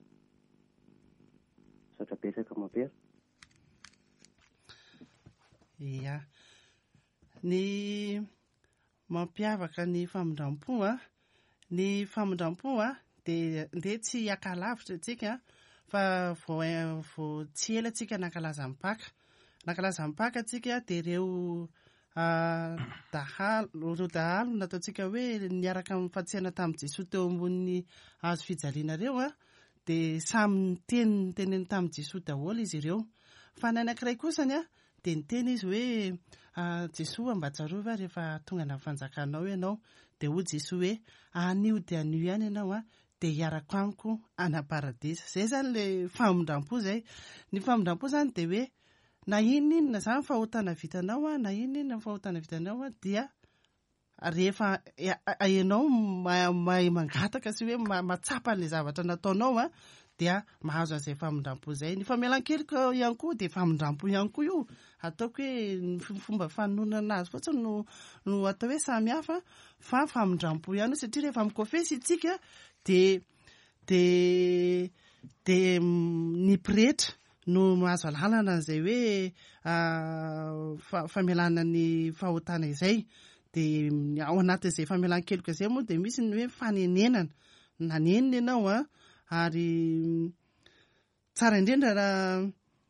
Saotra betsaka mopera. Ia, ny mampiavaka ny famindram-poa, ny famindram-poa dia tsy hiaka-lavitra tsika, fa vao tsy ela tsika nankalaza mipaka. Nankalaza mipaka tsika dia ireo dahalo nataontsika hoe niaraka mifatsiana tamin'i Jesoa teo ambonin'ny hazo fijaliana ireo dia samy teneny tamin'i Jesoa daholo izy ireo. Fa ny anankiray kosany dia niteny izy hoe Jesoa mba tjarova rehefa tonga na fanjakanao ianao, dia hoy Jesoa hoe anio dia anio ihany ianao dia hiarako amiko ana paradisa. Zay zany le famindram-po zay. Ny famindram-po zany dia hoe na inona zany fahotana vitanao, na inona fahotana vitanao dia rehefa ianao mahay mangataka sy hoe matsapa an'ilay zavatra nataonao dia mahazo an'izay famindram-po zay. Ny famelan-keloka ihany koa dia famindram-po ihany koa io. Ataoko hoe ny fomba fanonana azy fotsiny no atao hoe samy hafa, fa famindram-po ihany, satria rehefa mikofesy itsika dia ny pretra no mahazo alalana an'izay hoe famelana ny fahotana izay. Dia ao anatin'izay famelan-keloka izay moa dia misy ny hoe fanenenana, nanenina ianao ary tsara indrindra raha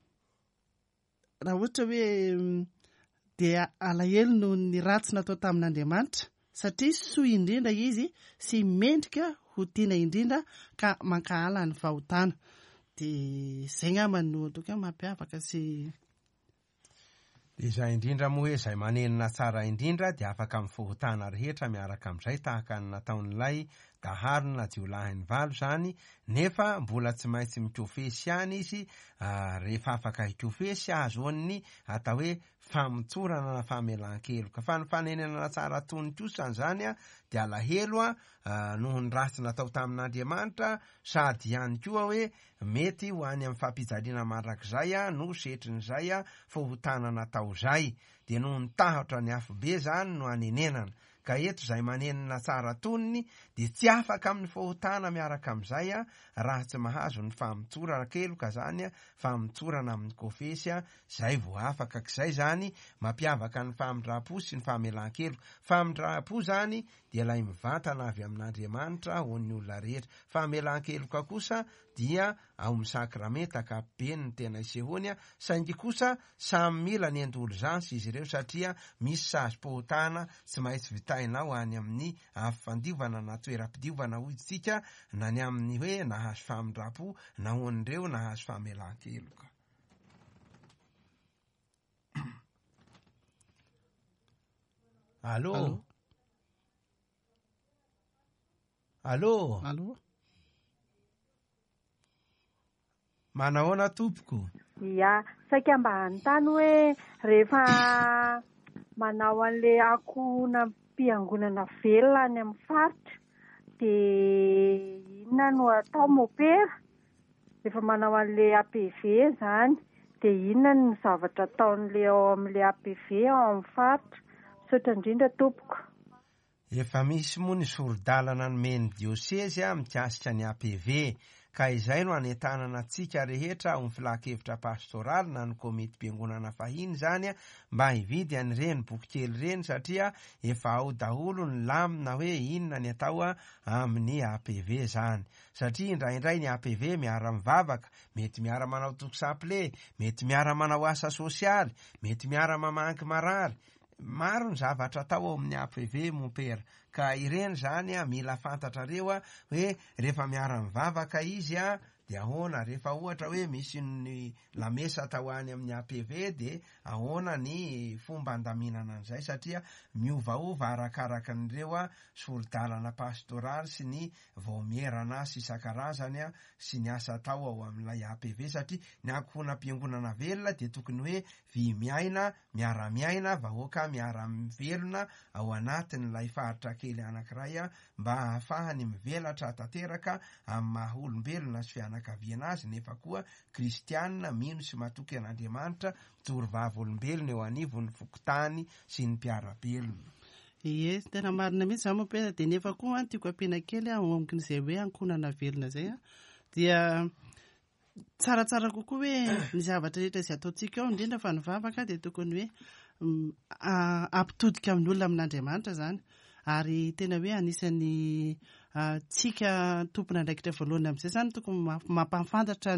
ohatra hoe dia alahelo no ny ratsy natao tamin'Andriamanitra, satria soa indrindra izy sy mendrika ho tiana indrindra ka mankahala ny fahotana. Dia izay ngamba no toka mampiavaka sy dia izay indrindra moa hoe izay manenina tsara indrindra dia afaka amin'ny fahotana rehetra miaraka amin'izay, tahaka ny nataon'ilay dahalo na jiolahin'ny valo zany, nefa mbola tsy maintsy mikofesy ihany izy. Rehefa afaka hikofesy azoany atao hoe famitsorana na famelan-keloka, fa ny fanenenana tsara tony kosa zany dia alahelo noho ny ratsy natao tamin'Andriamanitra, sady ihany koa hoe mety ho any amin'ny fampijaliana mandrakizay no setrin'izay fahotana natao zay, dia noho ny tahotra ny afobe zany no anenenana. Ka eto izay manenina tsara toniny dia tsy afaka amin'ny fahotana miaraka amin'izay raha tsy mahazo ny famitsorana keloka zany, famitsorana amin'ny kofesy, izay vao afaka. Izay zany mampiavaka ny famindram-po sy ny famelan-keloka. Famindram-po zany dia ilay mivantana avy amin'Andriamanitra ho ny olona rehetra. Famelan-keloka kosa dia ao amin'ny sakramenta ankapobeny ny tena isehoany, saingy kosa samy mila ny endolo zansy izy ireo, satria misy sazom-pohotana tsy maintsy vita sainao any amin'ny afandiovana na toeram-pidiovana hoy isika na ny amin'ny hoe nahazo famindrapo na hon'ireo nahazo famelan-keloka. Allô? Allô? Allô? Manahoana tompoko? Ia, saika mba hanontany hoe rehefa manao an'le akohonam-piangonana velona any amin'ny faritra dia inona no atao mopera? Rehefa manao an'le APV zany dia inona no zavatra ataon'le ao amin'le APV ao amin'ny faritra? Misaotra indrindra tompoko. Efa misy moa ny sorodalana nomeny diosesy mikasika ny APV, ka izay no anentanana antsika rehetra ao amin'ny filakevitra pastoraly na ny komity mpiangonana fahiny zany mba hividy an'ireny boky kely ireny satria efa ao daholo ny lamina hoe inona ny atao amin'ny APV zany. Satria indraindray ny APV miara mivavaka, mety miara manao tokosample, mety miara manao asa sosialy, mety miara mamangy marary. Maro ny zavatra atao ao amin'ny APV mopera, ka ireny zany mila fantatrareo hoe rehefa miara mivavaka izy dia ahoana, rehefa ohatra hoe misy ny lamesa atao any amin'ny APV dia ahoana ny fomba andaminana an'izay satria miovaova arakaraka n'ireo sorodalana pastoraly sy ny vaomierana sy isan-karazany sy ny asa atao ao amin'ilay APV satria ny akohonam-piangonana velona dia tokony hoe vy miaina, miara-miaina, vahoaka miara-velona ao anatin'ilay faritra kely anankiray mba ahafahany mivelatra tanteraka amin'ny maha-olombelona sy fianakaviana azy, nefa koa kristianina mino sy matoky an'Andriamanitra, torovava olombelona eo anivon'ny fokotany sy ny mpiara-belona. Ie, tena marina mihitsy zany mopera dia nefa koa tiako ampiana kely amin'izay hoe ankonana velona zay dia tsaratsara kokoa hoe ny zavatra rehetra izay ataontsika ao indrindra fa nivavaka dia tokony hoe ampitodika amin'olona amin'Andriamanitra zany, ary tena hoe anisany tsika tompona andraikitra voalohany amin'izay zany tokony mampafantatra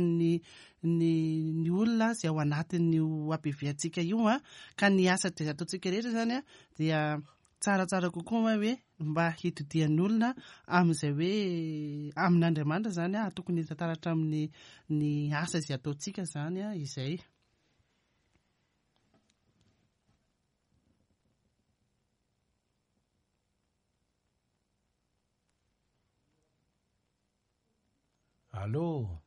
ny olona izay ao anatin'ny APV antsika io ka ny asa izay ataontsika rehetra zany dia tsaratsara kokoa hoe mba hitodian'ny olona amin'izay hoe amin'Andriamanitra zany tokony hitantaratra amin'ny asa izay ataontsika zany izay. Allô?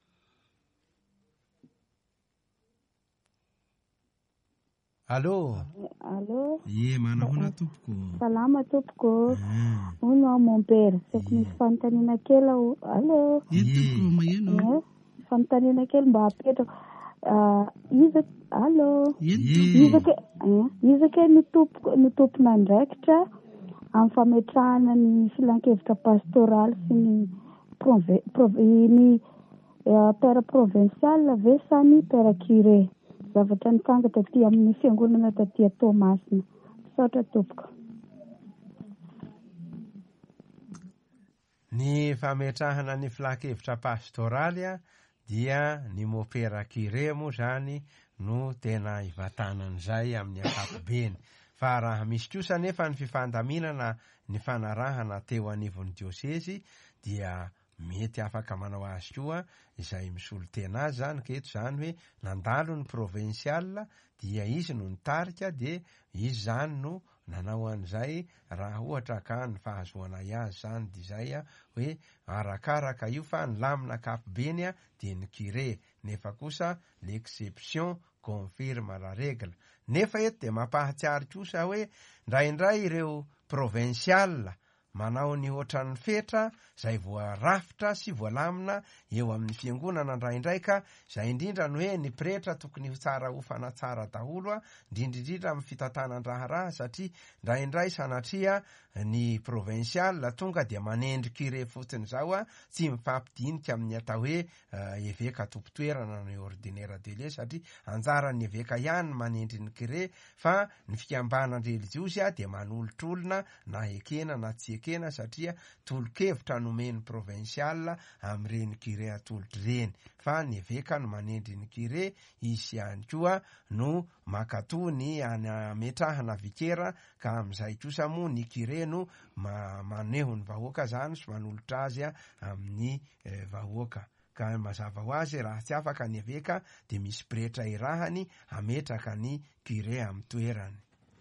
Allô? Allô? Ie, manahoana tompoko? Salama tompoko. Uno mon père, c'est misy fanontaniana kely ao. Allô? Tompoko maheno? Fanontaniana kely mba apetrako. Iza allô? Iza ke ny tompona andraikitra amin'ny fametrahana ny filan-kevitra pastoraly sy ny père provincial ve sa ny père curé? Zavatra nitanga taty amin'ny fiangonana taty Tomasina. Misaotra tompoko. Ny fametrahana ny filan-kevitra pastoraly dia ny mopera curé moa zany no tena hivatanan'izay amin'ny ankapobeny. Fa raha misy kosa nefa ny fifandaminana ny fanarahana teo anivon'ny diosesy dia mety afaka manao azy koa izay misolo tena azy zany keto zany hoe nandalo ny provincial dia izy no nitarika dia izy zany no nanao an'izay raha ohatra ka ny fahazoana azy zany dia izay hoe arakaraka io fa ny lamina ankapobeny dia ny curé, nefa kosa l'exception confirme la règle. Nefa eto dia mampahatsiary kosa hoe ndraindray ireo provincial manao ny ohatran'ny fetra izay voarafitra sy voalamina eo amin'ny fiangonana ndraindraika, izay indrindra ny hoe ny pretra tokony tsara hofana tsara daholo indrindrindrindra amin'ny fitantanan-draharaha satria ndraindray sanatria ny provincial tonga dia manendry curé fotsiny zao tsy mifampidinika amin'ny atao hoe eveka tompotoerana ny ordinaire de lieu satria anjaran'ny eveka ihany manendry ny curé fa ny fikambanany religiosy dia manolotrolona na ekena na tsy ekena satria tolokevitra nomeny provinsial amin'ireny kire atolotra ireny fa ny eveka no manendry ny kire izy ihany koa no makatò ny ametrahana vikera ka amin'izay kosa moa ny kire no maneho ny vahoaka zany sy manolotra azy amin'ny vahoaka ka mazava ho azy raha tsy afaka ny eveka dia misy pretra irahany ametraka ny kire amin'ny toerany.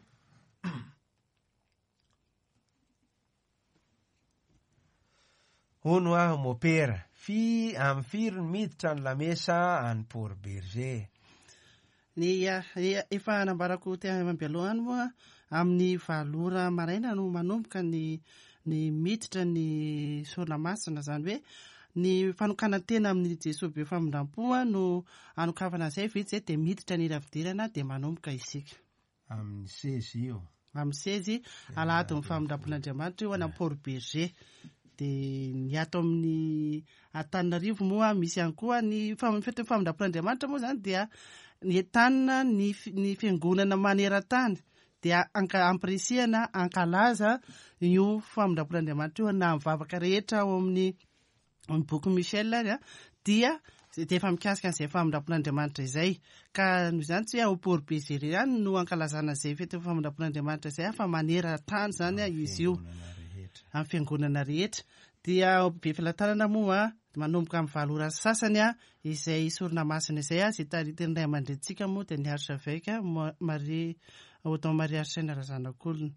Hono aho mopera amin'ny firy ny miditra ny lamesa any Port Berger. Ny efa nambarako amam-bealohany moa amin'ny valora maraina no manomboka ny miditra ny solomasina zany hoe ny fanokana tena amin'ny Jesoa be famindram-poa no anokafana izay vitsy dia miditra ny ravidirana dia manomboka isika. Amin'ny sezy io. Amin'ny sezy alahady ny famindram-pon'Andriamanitra io any Port Berger. Dia ny ato amin'ny Antananarivo moa misy ihany koa ny fety famindram-pon'Andriamanitra moa zany dia ny entanina ny fiangonana maneran-tany dia ampirisihana ankalaza io famindram-pon'Andriamanitra io na mivavaka rehetra ao amin'ny boky Michel dia efa mikasika an'izay famindram-pon'Andriamanitra izay ka noho izany tsy hoe ao Port Berger ihany no ankalazana izay fety famindram-pon'Andriamanitra izay fa maneran-tany zany izy io amin'ny fiangonana rehetra. Dia be filatarana moa manomboka amin'ny valora sasany izay sorona masina izay izay taritiny ray aman-drentsika moa dia ny archevêque Auton Marie Arsène Razanakolona.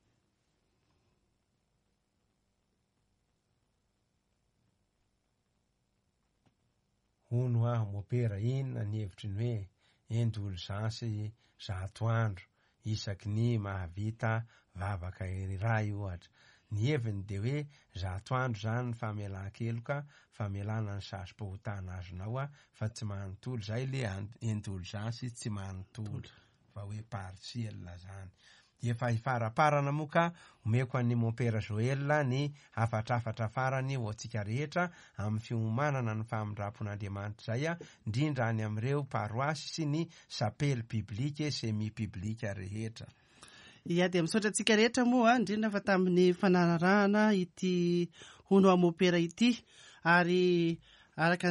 Hono aho mopera inona ny hevitry ny hoe indulgence zato andro isaky ny mahavita vavaka iray ohatra. Ny heviny dia hoe zato andro zany ny famelan-keloka famelana ny sazom-pahotana azonao fa tsy manontolo zay le indulgence tsy manontolo fa hoe partiel zany. Efa ifaraparana moa ka omeko an'ny mopera Joel ny afatrafatra farany ho antsika rehetra amin'ny fiomanana ny famindram-pon'Andriamanitra zay indrindra any amin'ireo paroasy sy ny sapely piblika semi piblika rehetra. Ia dia misaotra antsika rehetra moa indrindra fa tamin'ny fanarahana ity hono amopera ity ary araka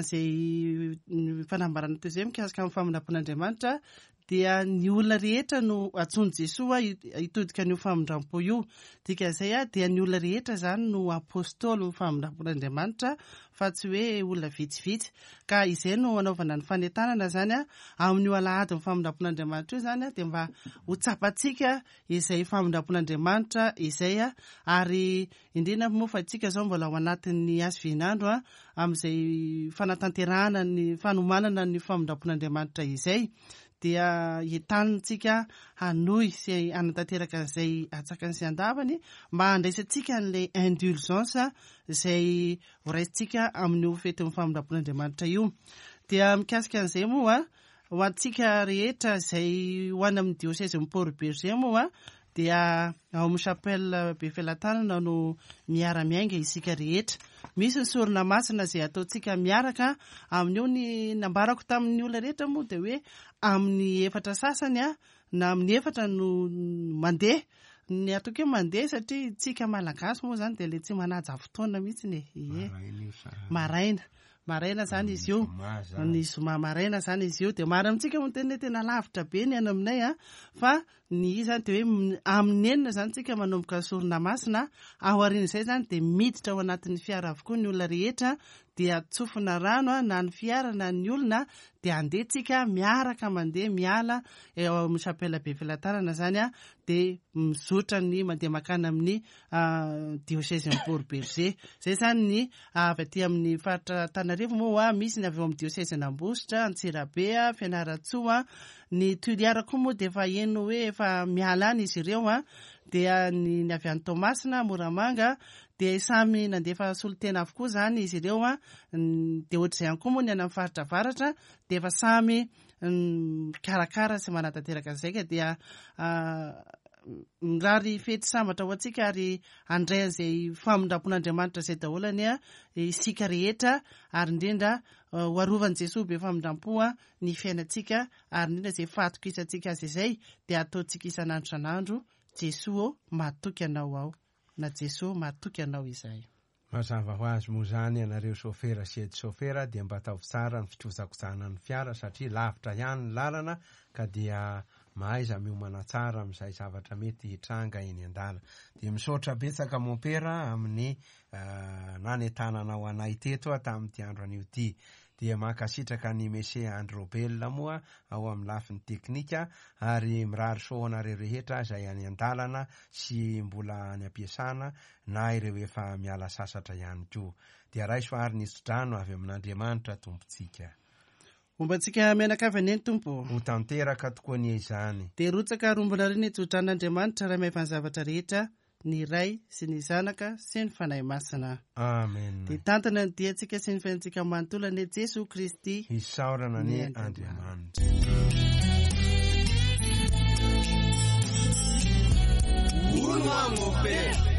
an'izay fanambarana teo izay mikasika amin'ny famindram-pon'Andriamanitra dia ny olona rehetra no atsoiny Jesoa hitodika an'io famindram-po io. Dikan'izay dia ny olona rehetra zany no apôstôly famindram-pon'Andriamanitra fa tsy hoe olona vitsivitsy. Ka izay no anaovana ny fanentanana zany amin'io alahady ny famindram-pon'Andriamanitra io zany dia mba ho tsapantsika izay famindram-pon'Andriamanitra izay ary indrindra moa fa antsika zao mbola ao anatin'ny asvinandro amin'izay fanatanterahana ny fanomanana ny famindram-pon'Andriamanitra izay. Dia entanitsika hanohy sy anatanteraka izay atsakany sy andavany mba handraisantsika n'ilay indulgence izay horaisintsika amin'io fetin'ny famindram-pon'Andriamanitra io. Dia mikasika an'izay moa ho antsika rehetra izay ho any amin'ny diocèse ny Port Berger moa dia ao amin'ny chapelle be filatanana no miara-miainga isika rehetra. Misy ny sorona masina izay ataontsika miaraka amin'io ny nambarako tamin'ny olona rehetra moa dia hoe amin'ny efatra sasany na amin'ny efatra no mandeha. Ny ataoko hoe mandeha satria tsika malagasy moa zany dia ilay tsy manaja fotoana mihitsy ny maraina zany izy io ny zoma maraina zany izy io dia mara amintsika moa tena lavitra be ny any aminay fa ny zany dia hoe amin'ny enina zany tsika manomboka sorona masina aoriana izay zany dia miditra ao anatin'ny fiara avokoa ny olona rehetra dia tsofina rano na ny fiara na ny olona dia andehantsika miaraka mandeha miala eo amin'ny chapelle be filatarana zany dia mizotra ny mandeha makana amin'ny diocèse ny Port Berger. Zay zany ny avy aty amin'ny faritra Antananarivo moa misy ny avy eo amin'ny diocèse n'Ambositra, Antsirabe, Fianaratsoa, ny Toliara koa moa dia efa eno hoe efa miala any izy ireo dia ny avy any Tomasina, Moramanga dia samy nandefa solotena avokoa zany izy ireo dia ohatr'izay ihany koa moa ny any amin'ny faritra avaratra dia efa samy karakara sy manatanteraka izay ka dia mirary fety sambatra ho antsika ary handray an'izay famindram-pon'Andriamanitra izay daholo isika rehetra ary indrindra ho arovan'i Jesoa be famindram-po ny fiainantsika ary indrindra izay fahatokisανtsika azy izay dia ataontsika isan'andro san'andro Jesoa matoky anao ao. na Jesosy mahatoky anao izay. Mazava ho azy moa zany ianareo sofera sy edy sofera dia mba ataovy tsara ny fitrozakojana ny fiara satria lavitra ihany ny lalana ka dia mahaiza miomana tsara amin'izay zavatra mety hitranga eny an-dala. Dia misaotra betsaka mopera amin'ny nanentananao anay teto tamin'ity andro anio ity. Dia mankasitraka ny mese Androbel moa ao amin'ny lafiny teknika ary mirary soanareo rehetra izay any an-dalana sy mbola any ampiasana na ireo efa miala sasatra ihany koa. Dia raisoary nisodrano avy amin'Andriamanitra tompontsika. Ombantsika mianakavy eny tompo. Ho tanteraka tokoa ny izany. Dia rotsaka rombona ry ny tsodrann'Andriamanitra raha maivany zavatra rehetra, ny ray sy ny zanaka sy ny fanahy masina. Amen. Dia tantana ny diantsika sy ny fiaintsika manontolo ny Jesosy Kristy. Isaorana ny Andriamanitra. Uno amo